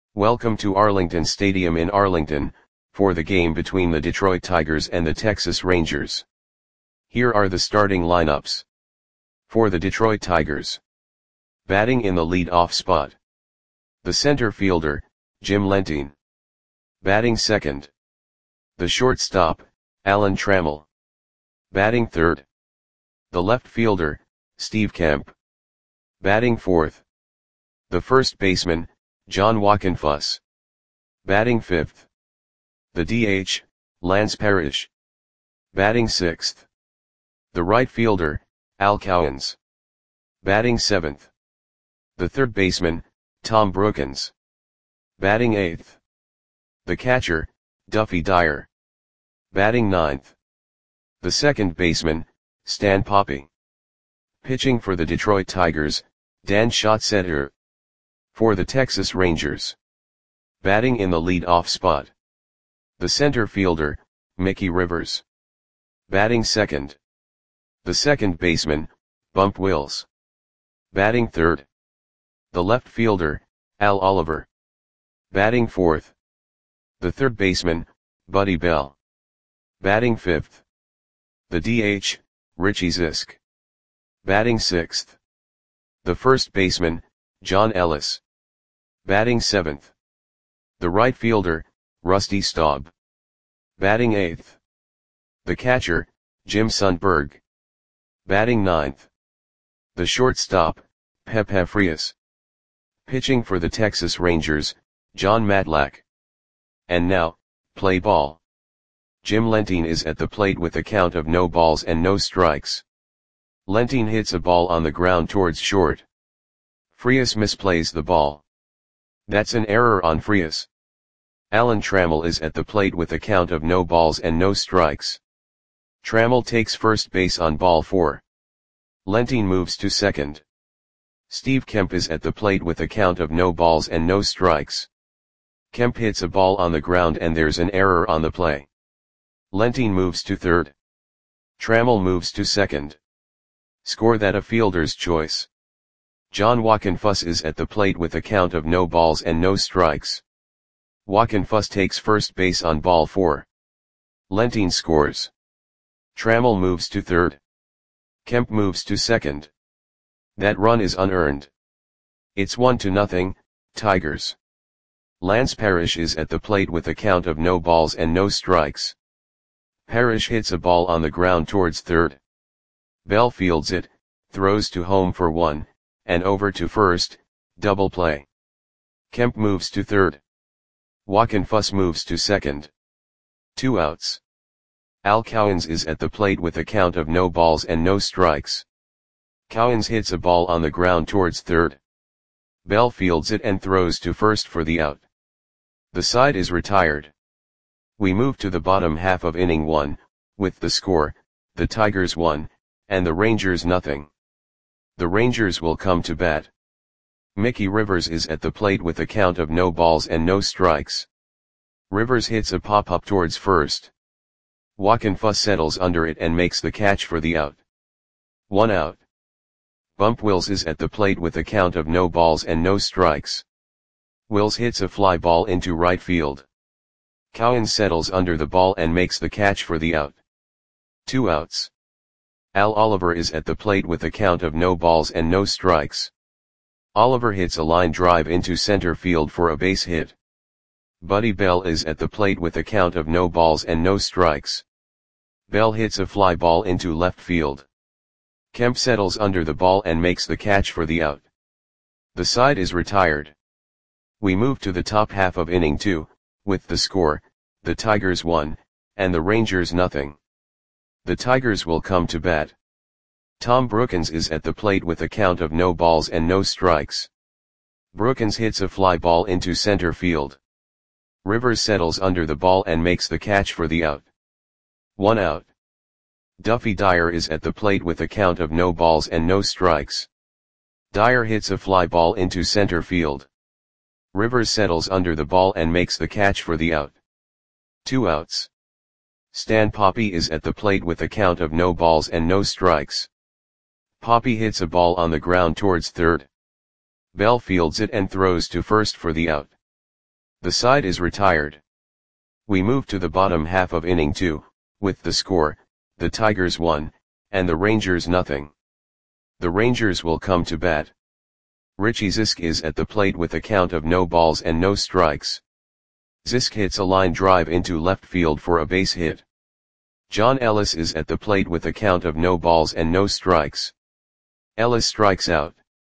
Welcome to Arlington Stadium in Arlington, for the game between the Detroit Tigers and the Texas Rangers. Here are the starting lineups. For the Detroit Tigers. Batting in the lead-off spot. The center fielder, Jim Lentine. Batting second. The shortstop, Alan Trammell. Batting third. The left fielder, Steve Kemp. Batting fourth. The first baseman, John Wockenfuss. Batting fifth. The DH, Lance Parrish. Batting sixth. The right fielder, Al Cowens. Batting seventh. The third baseman, Tom Brookens. Batting eighth. The catcher, Duffy Dyer. Batting ninth. The second baseman, Stan Poppe. Pitching for the Detroit Tigers, Dan Schatzeder. For the Texas Rangers. Batting in the lead-off spot. The center fielder, Mickey Rivers. Batting second. The second baseman, Bump Wills. Batting third. The left fielder, Al Oliver. Batting fourth. The third baseman, Buddy Bell. Batting fifth. The DH, Richie Zisk. Batting sixth. The first baseman, John Ellis. Batting seventh. The right fielder, Rusty Staub. Batting eighth. The catcher, Jim Sundberg. Batting ninth. The shortstop, Pepe Frias. Pitching for the Texas Rangers, John Matlack. And now, play ball. Jim Lentine is at the plate with a count of no balls and no strikes. Lentine hits a ball on the ground towards short. Frias misplays the ball. That's an error on Frias. Alan Trammell is at the plate with a count of no balls and no strikes. Trammell takes first base on ball 4. Lentine moves to second. Steve Kemp is at the plate with a count of no balls and no strikes. Kemp hits a ball on the ground and there's an error on the play. Lentine moves to third. Trammell moves to second. Score that a fielder's choice. John Wockenfuss is at the plate with a count of no balls and no strikes. Wockenfuss takes first base on ball 4. Lentine scores. Trammell moves to third. Kemp moves to second. That run is unearned. It's 1-0, Tigers. Lance Parrish is at the plate with a count of no balls and no strikes. Parrish hits a ball on the ground towards third. Bell fields it, throws to home for 1, and over to first, double play. Kemp moves to third. Wockenfuss moves to second. 2 outs. Al Cowens is at the plate with a count of no balls and no strikes. Cowens hits a ball on the ground towards third. Bell fields it and throws to first for the out. The side is retired. We move to the bottom half of inning 1, with the score, the Tigers 1, and the Rangers 0. The Rangers will come to bat. Mickey Rivers is at the plate with a count of no balls and no strikes. Rivers hits a pop-up towards first. Wockenfuss settles under it and makes the catch for the out. 1 out. Bump Wills is at the plate with a count of no balls and no strikes. Wills hits a fly ball into right field. Cowens settles under the ball and makes the catch for the out. 2 outs. Al Oliver is at the plate with a count of no balls and no strikes. Oliver hits a line drive into center field for a base hit. Buddy Bell is at the plate with a count of no balls and no strikes. Bell hits a fly ball into left field. Kemp settles under the ball and makes the catch for the out. The side is retired. We move to the top half of inning 2, with the score, the Tigers 1, and the Rangers 0. The Tigers will come to bat. Tom Brookens is at the plate with a count of no balls and no strikes. Brookens hits a fly ball into center field. Rivers settles under the ball and makes the catch for the out. 1 out. Duffy Dyer is at the plate with a count of no balls and no strikes. Dyer hits a fly ball into center field. Rivers settles under the ball and makes the catch for the out. 2 outs. Stan Poppe is at the plate with a count of no balls and no strikes. Poppe hits a ball on the ground towards third. Bell fields it and throws to first for the out. The side is retired. We move to the bottom half of inning 2, with the score, the Tigers 1, and the Rangers nothing. The Rangers will come to bat. Richie Zisk is at the plate with a count of no balls and no strikes. Zisk hits a line drive into left field for a base hit. John Ellis is at the plate with a count of no balls and no strikes. Ellis strikes out.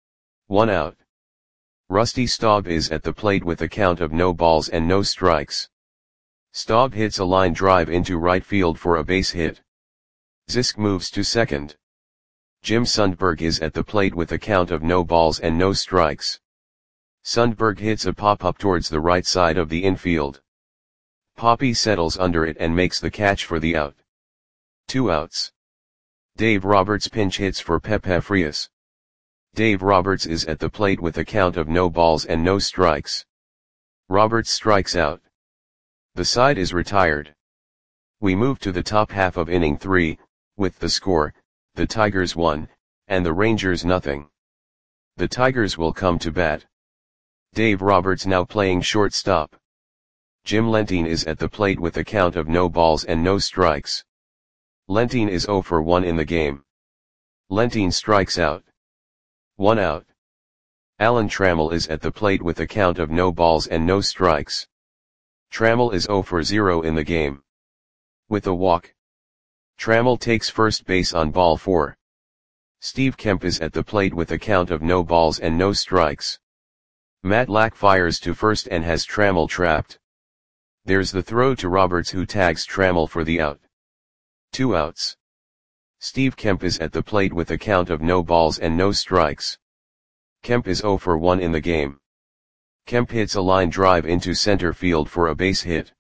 1 out. Rusty Staub is at the plate with a count of no balls and no strikes. Staub hits a line drive into right field for a base hit. Zisk moves to second. Jim Sundberg is at the plate with a count of no balls and no strikes. Sundberg hits a pop-up towards the right side of the infield. Poppy settles under it and makes the catch for the out. 2 outs. Dave Roberts pinch hits for Pepe Frias. Dave Roberts is at the plate with a count of no balls and no strikes. Roberts strikes out. The side is retired. We move to the top half of inning 3, with the score, the Tigers 1, and the Rangers nothing. The Tigers will come to bat. Dave Roberts now playing shortstop. Jim Lentine is at the plate with a count of no balls and no strikes. Lentine is 0 for 1 in the game. Lentine strikes out. 1 out. Alan Trammell is at the plate with a count of no balls and no strikes. Trammell is 0 for 0 in the game. With a walk. Trammell takes first base on ball 4. Steve Kemp is at the plate with a count of no balls and no strikes. Matt Lack fires to first and has Trammell trapped. There's the throw to Roberts who tags Trammell for the out. 2 outs. Steve Kemp is at the plate with a count of no balls and no strikes. Kemp is 0 for 1 in the game. Kemp hits a line drive into center field for a base hit.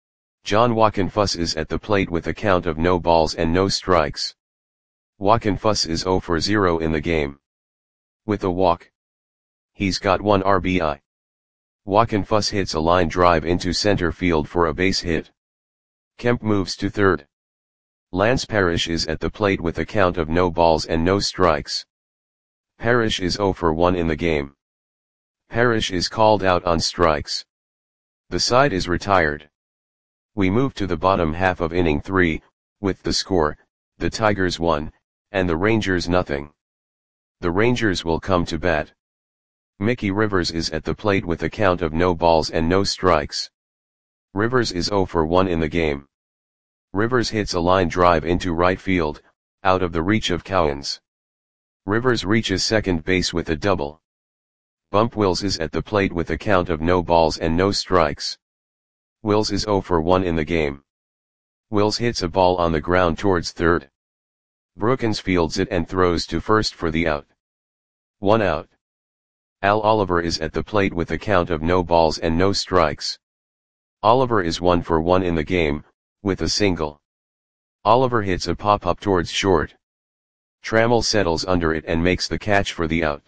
John Wockenfuss is at the plate with a count of no balls and no strikes. Wockenfuss is 0 for 0 in the game. With a walk. He's got 1 RBI. Wockenfuss hits a line drive into center field for a base hit. Kemp moves to third. Lance Parrish is at the plate with a count of no balls and no strikes. Parrish is 0 for 1 in the game. Parrish is called out on strikes. The side is retired. We move to the bottom half of inning 3, with the score, the Tigers 1, and the Rangers nothing. The Rangers will come to bat. Mickey Rivers is at the plate with a count of no balls and no strikes. Rivers is 0 for 1 in the game. Rivers hits a line drive into right field, out of the reach of Cowens. Rivers reaches second base with a double. Bump Wills is at the plate with a count of no balls and no strikes. Wills is 0 for 1 in the game. Wills hits a ball on the ground towards third. Brookins fields it and throws to first for the out. 1 out. Al Oliver is at the plate with a count of no balls and no strikes. Oliver is 1 for 1 in the game, with a single. Oliver hits a pop-up towards short. Trammell settles under it and makes the catch for the out.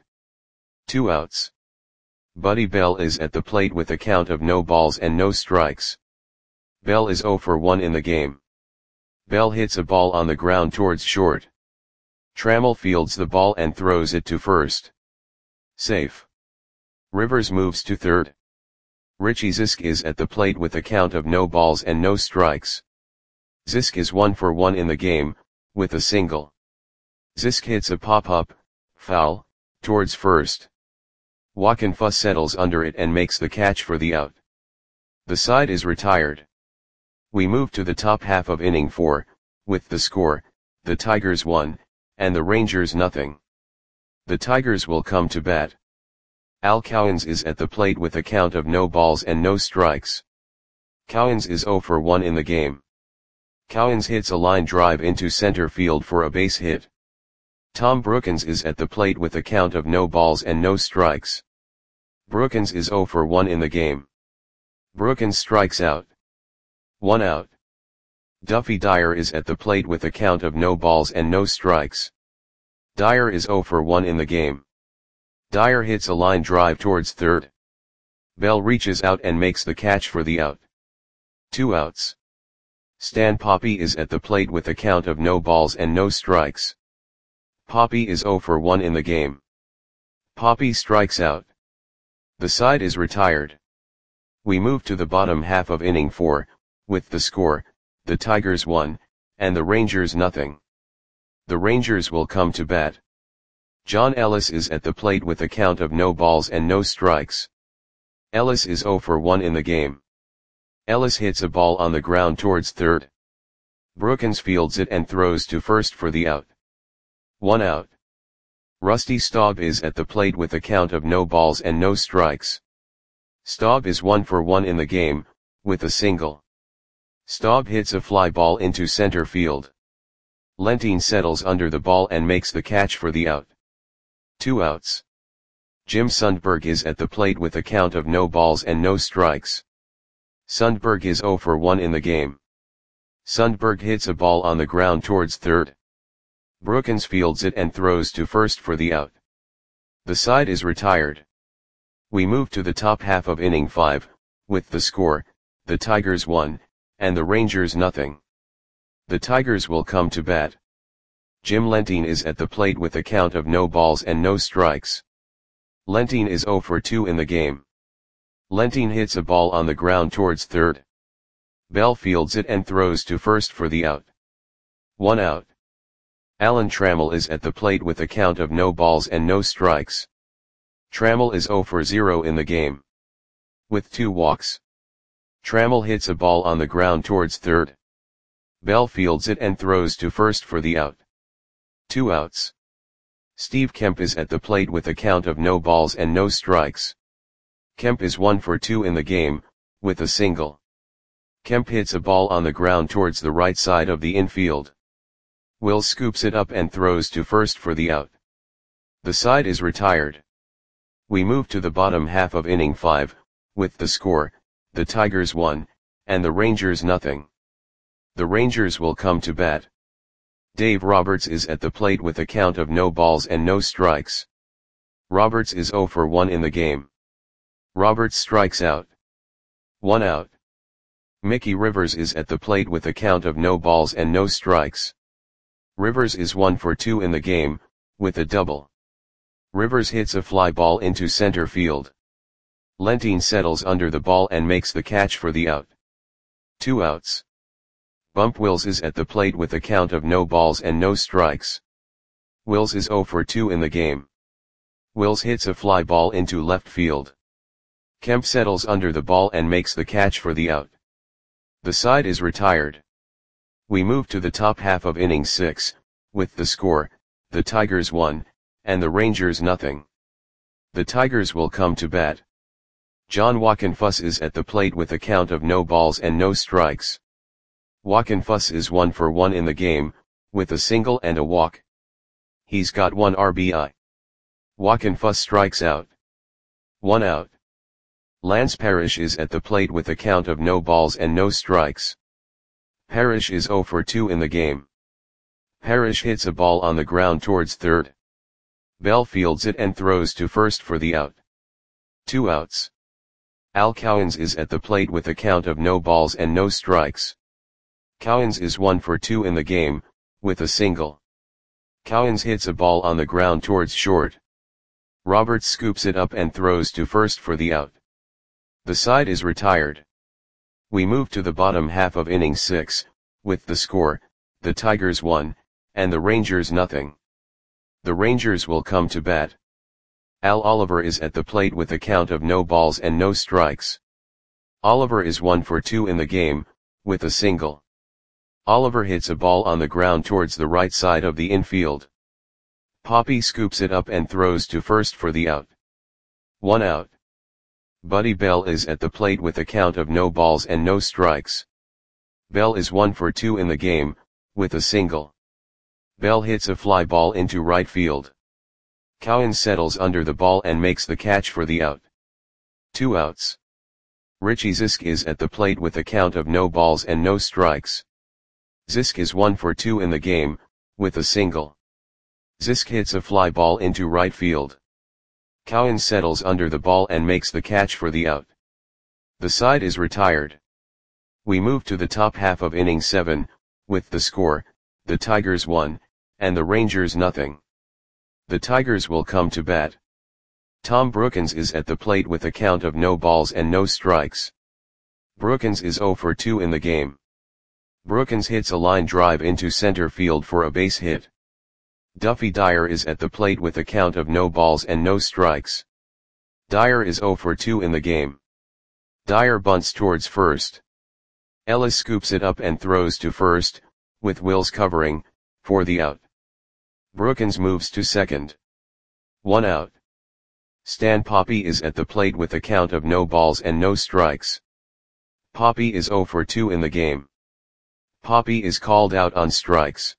2 outs. Buddy Bell is at the plate with a count of no balls and no strikes. Bell is 0 for 1 in the game. Bell hits a ball on the ground towards short. Trammell fields the ball and throws it to first. Safe. Rivers moves to third. Richie Zisk is at the plate with a count of no balls and no strikes. Zisk is 1 for 1 in the game, with a single. Zisk hits a pop-up, foul, towards first. Wockenfuss settles under it and makes the catch for the out. The side is retired. We move to the top half of inning 4, with the score, the Tigers 1, and the Rangers nothing. The Tigers will come to bat. Al Cowens is at the plate with a count of no balls and no strikes. Cowens is 0 for 1 in the game. Cowens hits a line drive into center field for a base hit. Tom Brookins is at the plate with a count of no balls and no strikes. Brookins is 0 for 1 in the game. Brookins strikes out. 1 out. Duffy Dyer is at the plate with a count of no balls and no strikes. Dyer is 0 for 1 in the game. Dyer hits a line drive towards third. Bell reaches out and makes the catch for the out. 2 outs. Stan Poppy is at the plate with a count of no balls and no strikes. Poppy is 0 for 1 in the game. Poppy strikes out. The side is retired. We move to the bottom half of inning 4, with the score, the Tigers 1, and the Rangers nothing. The Rangers will come to bat. John Ellis is at the plate with a count of no balls and no strikes. Ellis is 0 for 1 in the game. Ellis hits a ball on the ground towards third. Brookins fields it and throws to first for the out. 1 out. Rusty Staub is at the plate with a count of no balls and no strikes. Staub is 1 for 1 in the game, with a single. Staub hits a fly ball into center field. Lentine settles under the ball and makes the catch for the out. 2 outs. Jim Sundberg is at the plate with a count of no balls and no strikes. Sundberg is 0 for 1 in the game. Sundberg hits a ball on the ground towards third. Brookins fields it and throws to first for the out. The side is retired. We move to the top half of inning 5, with the score, the Tigers 1, and the Rangers nothing. The Tigers will come to bat. Jim Lentine is at the plate with a count of no balls and no strikes. Lentine is 0 for 2 in the game. Lentine hits a ball on the ground towards third. Bell fields it and throws to first for the out. 1 out. Alan Trammell is at the plate with a count of no balls and no strikes. Trammell is 0 for 0 in the game. With 2 walks. Trammell hits a ball on the ground towards third. Bell fields it and throws to first for the out. 2 outs. Steve Kemp is at the plate with a count of no balls and no strikes. Kemp is 1 for 2 in the game, with a single. Kemp hits a ball on the ground towards the right side of the infield. Will scoops it up and throws to first for the out. The side is retired. We move to the bottom half of inning 5, with the score, the Tigers 1, and the Rangers nothing. The Rangers will come to bat. Dave Roberts is at the plate with a count of no balls and no strikes. Roberts is 0 for 1 in the game. Roberts strikes out. 1 out. Mickey Rivers is at the plate with a count of no balls and no strikes. Rivers is 1 for 2 in the game, with a double. Rivers hits a fly ball into center field. Lentine settles under the ball and makes the catch for the out. 2 outs. Bump Wills is at the plate with a count of no balls and no strikes. Wills is 0 for 2 in the game. Wills hits a fly ball into left field. Kemp settles under the ball and makes the catch for the out. The side is retired. We move to the top half of inning 6, with the score, the Tigers 1, and the Rangers nothing. The Tigers will come to bat. John Wockenfuss is at the plate with a count of no balls and no strikes. Wockenfuss is 1 for 1 in the game, with a single and a walk. He's got 1 RBI. Wockenfuss strikes out. 1 out. Lance Parrish is at the plate with a count of no balls and no strikes. Parrish is 0 for 2 in the game. Parrish hits a ball on the ground towards third. Bell fields it and throws to first for the out. 2 outs. Al Cowens is at the plate with a count of no balls and no strikes. Cowens is 1 for 2 in the game, with a single. Cowens hits a ball on the ground towards short. Roberts scoops it up and throws to first for the out. The side is retired. We move to the bottom half of inning 6, with the score, the Tigers 1, and the Rangers nothing. The Rangers will come to bat. Al Oliver is at the plate with a count of no balls and no strikes. Oliver is 1 for 2 in the game, with a single. Oliver hits a ball on the ground towards the right side of the infield. Poppy scoops it up and throws to first for the out. 1 out. Buddy Bell is at the plate with a count of no balls and no strikes. Bell is 1 for 2 in the game, with a single. Bell hits a fly ball into right field. Cowens settles under the ball and makes the catch for the out. 2 outs. Richie Zisk is at the plate with a count of no balls and no strikes. Zisk is 1 for 2 in the game, with a single. Zisk hits a fly ball into right field. Cowens settles under the ball and makes the catch for the out. The side is retired. We move to the top half of inning 7, with the score, the Tigers 1, and the Rangers nothing. The Tigers will come to bat. Tom Brookins is at the plate with a count of no balls and no strikes. Brookins is 0 for 2 in the game. Brookins hits a line drive into center field for a base hit. Duffy Dyer is at the plate with a count of no balls and no strikes. Dyer is 0 for 2 in the game. Dyer bunts towards first. Ellis scoops it up and throws to first, with Wills covering, for the out. Brookins moves to second. 1 out. Stan Poppe is at the plate with a count of no balls and no strikes. Poppe is 0 for 2 in the game. Poppe is called out on strikes.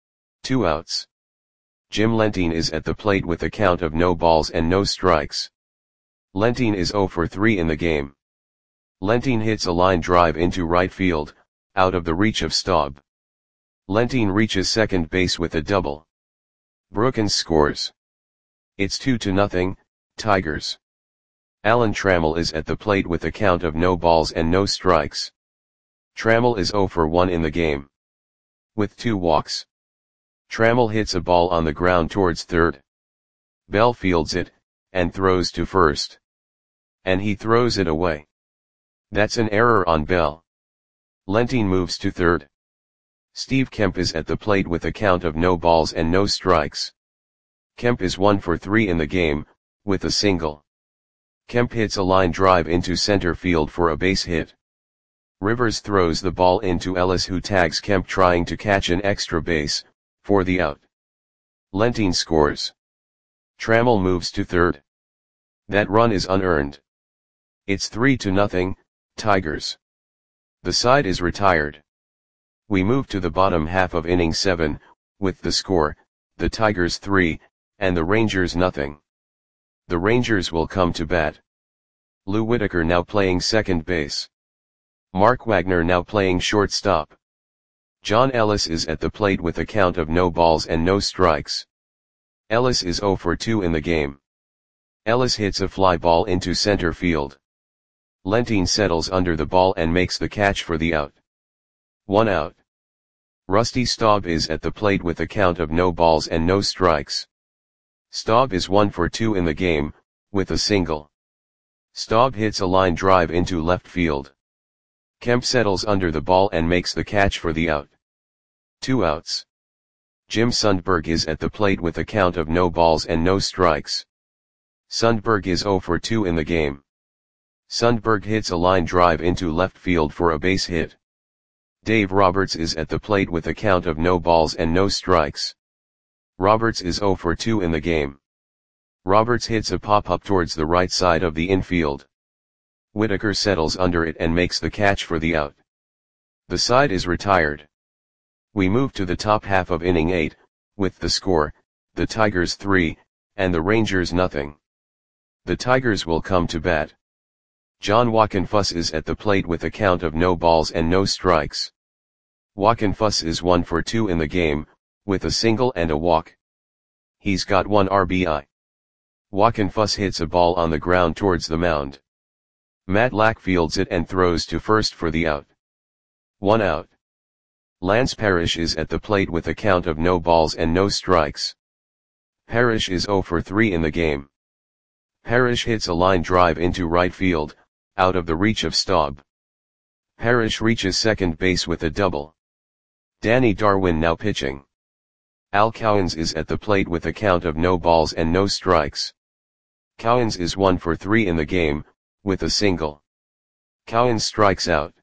2 outs. Jim Lentine is at the plate with a count of no balls and no strikes. Lentine is 0 for 3 in the game. Lentine hits a line drive into right field, out of the reach of Staub. Lentine reaches second base with a double. Brookins scores. It's 2-0, Tigers. Alan Trammell is at the plate with a count of no balls and no strikes. Trammell is 0 for 1 in the game. With 2 walks. Trammell hits a ball on the ground towards third. Bell fields it, and throws to first. And he throws it away. That's an error on Bell. Lentine moves to third. Steve Kemp is at the plate with a count of no balls and no strikes. Kemp is 1 for 3 in the game, with a single. Kemp hits a line drive into center field for a base hit. Rivers throws the ball into Ellis, who tags Kemp trying to catch an extra base, for the out. Lentine scores. Trammell moves to third. That run is unearned. It's 3-0, Tigers. The side is retired. We move to the bottom half of inning 7, with the score, the Tigers 3, and the Rangers nothing. The Rangers will come to bat. Lou Whitaker now playing second base. Mark Wagner now playing shortstop. John Ellis is at the plate with a count of no balls and no strikes. Ellis is 0 for 2 in the game. Ellis hits a fly ball into center field. Lentine settles under the ball and makes the catch for the out. 1 out. Rusty Staub is at the plate with a count of no balls and no strikes. Staub is 1 for 2 in the game, with a single. Staub hits a line drive into left field. Kemp settles under the ball and makes the catch for the out. 2 outs. Jim Sundberg is at the plate with a count of no balls and no strikes. Sundberg is 0 for 2 in the game. Sundberg hits a line drive into left field for a base hit. Dave Roberts is at the plate with a count of no balls and no strikes. Roberts is 0 for 2 in the game. Roberts hits a pop-up towards the right side of the infield. Whitaker settles under it and makes the catch for the out. The side is retired. We move to the top half of inning 8, with the score, the Tigers 3, and the Rangers nothing. The Tigers will come to bat. John Wockenfuss is at the plate with a count of no balls and no strikes. Wockenfuss is 1 for 2 in the game, with a single and a walk. He's got 1 RBI. Wockenfuss hits a ball on the ground towards the mound. Matt Lack fields it and throws to first for the out. 1 out. Lance Parrish is at the plate with a count of no balls and no strikes. Parrish is 0 for 3 in the game. Parrish hits a line drive into right field, out of the reach of Staub. Parrish reaches second base with a double. Danny Darwin now pitching. Al Cowens is at the plate with a count of no balls and no strikes. Cowens is 1 for 3 in the game, with a single. Cowens strikes out.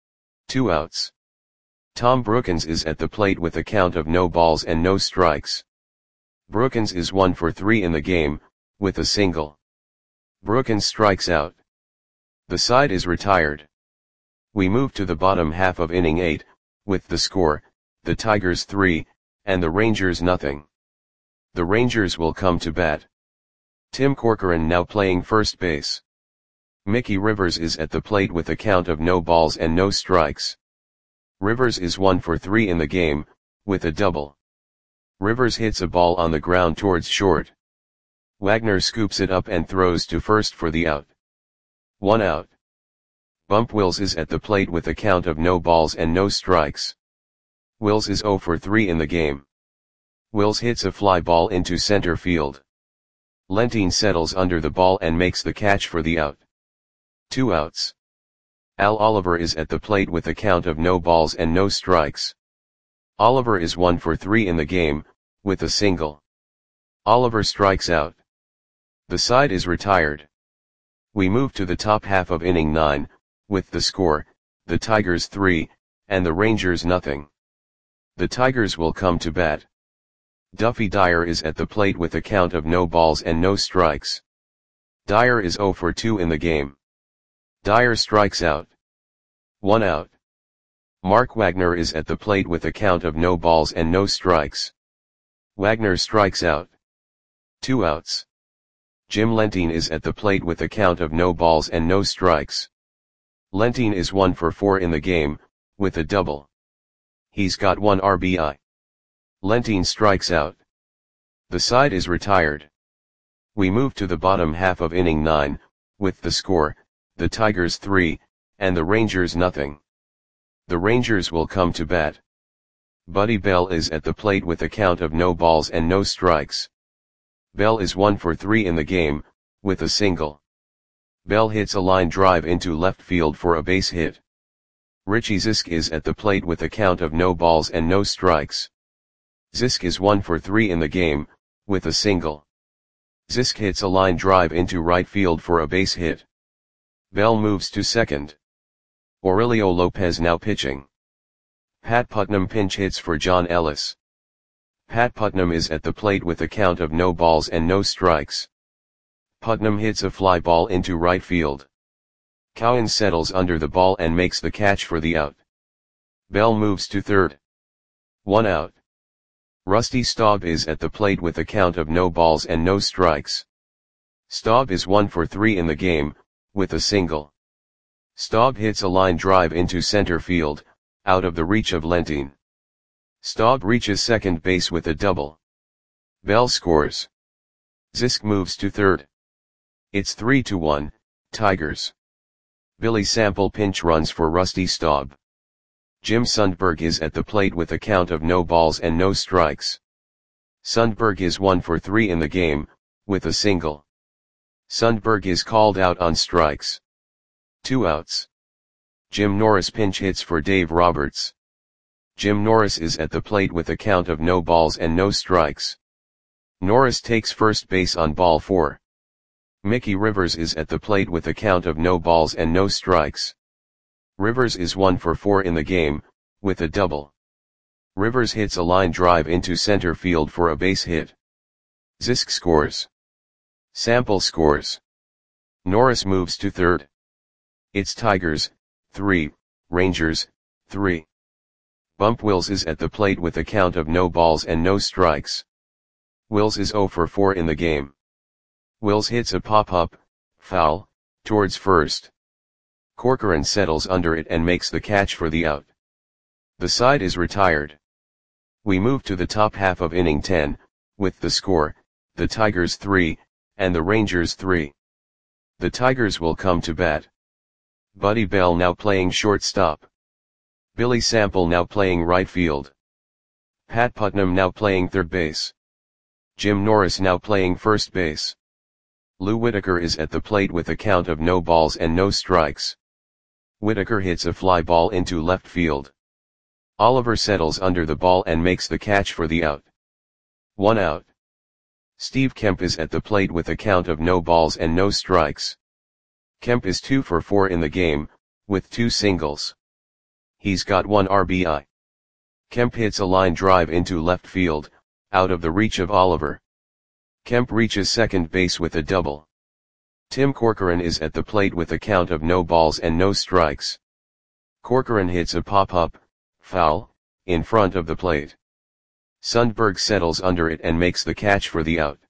2 outs. Tom Brookins is at the plate with a count of no balls and no strikes. Brookins is 1 for 3 in the game, with a single. Brookins strikes out. The side is retired. We move to the bottom half of inning 8, with the score, the Tigers 3, and the Rangers nothing. The Rangers will come to bat. Tim Corcoran now playing first base. Mickey Rivers is at the plate with a count of no balls and no strikes. Rivers is 1 for 3 in the game, with a double. Rivers hits a ball on the ground towards short. Wagner scoops it up and throws to first for the out. 1 out. Bump Wills is at the plate with a count of no balls and no strikes. Wills is 0 for 3 in the game. Wills hits a fly ball into center field. Lentine settles under the ball and makes the catch for the out. 2 outs. Al Oliver is at the plate with a count of no balls and no strikes. Oliver is 1 for 3 in the game, with a single. Oliver strikes out. The side is retired. We move to the top half of inning 9, with the score, the Tigers 3, and the Rangers nothing. The Tigers will come to bat. Duffy Dyer is at the plate with a count of no balls and no strikes. Dyer is 0 for 2 in the game. Dyer strikes out. 1 out. Mark Wagner is at the plate with a count of no balls and no strikes. Wagner strikes out. 2 outs. Jim Lentine is at the plate with a count of no balls and no strikes. Lentine is 1 for 4 in the game, with a double. He's got 1 RBI. Lentine strikes out. The side is retired. We move to the bottom half of inning 9, with the score, the Tigers 3, and the Rangers nothing. The Rangers will come to bat. Buddy Bell is at the plate with a count of no balls and no strikes. Bell is 1 for 3 in the game, with a single. Bell hits a line drive into left field for a base hit. Richie Zisk is at the plate with a count of no balls and no strikes. Zisk is 1 for 3 in the game, with a single. Zisk hits a line drive into right field for a base hit. Bell moves to second. Aurelio Lopez now pitching. Pat Putnam pinch hits for John Ellis. Pat Putnam is at the plate with a count of no balls and no strikes. Putnam hits a fly ball into right field. Cowan settles under the ball and makes the catch for the out. Bell moves to third. 1 out. Rusty Staub is at the plate with a count of no balls and no strikes. Staub is 1 for 3 in the game, with a single. Staub hits a line drive into center field, out of the reach of Lentine. Staub reaches second base with a double. Bell scores. Zisk moves to third. It's 3-1, Tigers. Billy Sample pinch runs for Rusty Staub. Jim Sundberg is at the plate with a count of no balls and no strikes. Sundberg is 1 for 3 in the game, with a single. Sundberg is called out on strikes. 2 outs. Jim Norris pinch hits for Dave Roberts. Jim Norris is at the plate with a count of no balls and no strikes. Norris takes first base on ball 4. Mickey Rivers is at the plate with a count of no balls and no strikes. Rivers is 1 for 4 in the game, with a double. Rivers hits a line drive into center field for a base hit. Zisk scores. Sample scores. Norris moves to third. It's Tigers, 3, Rangers, 3. Bump Wills is at the plate with a count of no balls and no strikes. Wills is 0 for 4 in the game. Wills hits a pop-up, foul, towards first. Corcoran settles under it and makes the catch for the out. The side is retired. We move to the top half of inning 10, with the score, the Tigers 3, and the Rangers 3. The Tigers will come to bat. Buddy Bell now playing shortstop. Billy Sample now playing right field. Pat Putnam now playing third base. Jim Norris now playing first base. Lou Whitaker is at the plate with a count of no balls and no strikes. Whitaker hits a fly ball into left field. Oliver settles under the ball and makes the catch for the out. 1 out. Steve Kemp is at the plate with a count of no balls and no strikes. Kemp is 2 for 4 in the game, with 2 singles. He's got 1 RBI. Kemp hits a line drive into left field, out of the reach of Oliver. Kemp reaches second base with a double. Tim Corcoran is at the plate with a count of no balls and no strikes. Corcoran hits a pop-up, foul, in front of the plate. Sundberg settles under it and makes the catch for the out.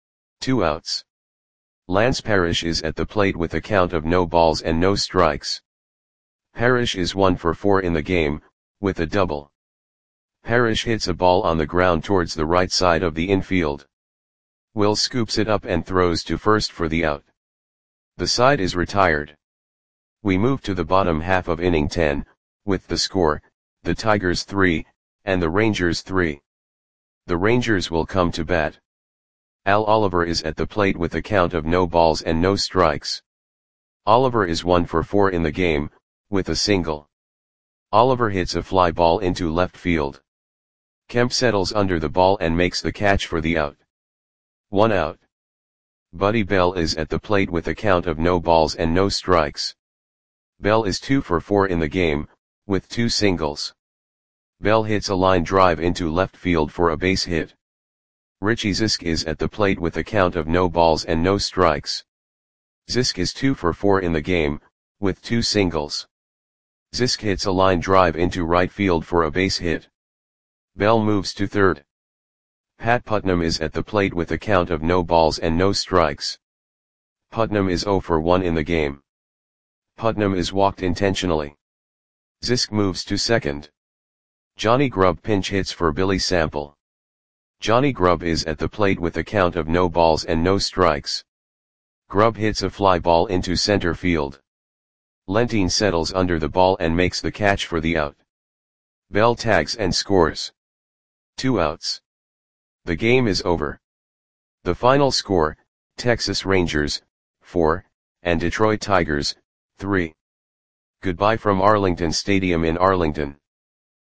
2 outs. Lance Parrish is at the plate with a count of no balls and no strikes. Parrish is 1 for 4 in the game, with a double. Parrish hits a ball on the ground towards the right side of the infield. Will scoops it up and throws to first for the out. The side is retired. We move to the bottom half of inning 10, with the score, the Tigers 3, and the Rangers 3. The Rangers will come to bat. Al Oliver is at the plate with a count of no balls and no strikes. Oliver is 1 for 4 in the game, with a single. Oliver hits a fly ball into left field. Kemp settles under the ball and makes the catch for the out. 1 out. Buddy Bell is at the plate with a count of no balls and no strikes. Bell is 2 for 4 in the game, with 2 singles. Bell hits a line drive into left field for a base hit. Richie Zisk is at the plate with a count of no balls and no strikes. Zisk is 2 for 4 in the game, with 2 singles. Zisk hits a line drive into right field for a base hit. Bell moves to third. Pat Putnam is at the plate with a count of no balls and no strikes. Putnam is 0 for 1 in the game. Putnam is walked intentionally. Zisk moves to second. Johnny Grubb pinch hits for Billy Sample. Johnny Grubb is at the plate with a count of no balls and no strikes. Grubb hits a fly ball into center field. Lentine settles under the ball and makes the catch for the out. Bell tags and scores. 2 outs. The game is over. The final score, Texas Rangers, 4, and Detroit Tigers, 3. Goodbye from Arlington Stadium in Arlington.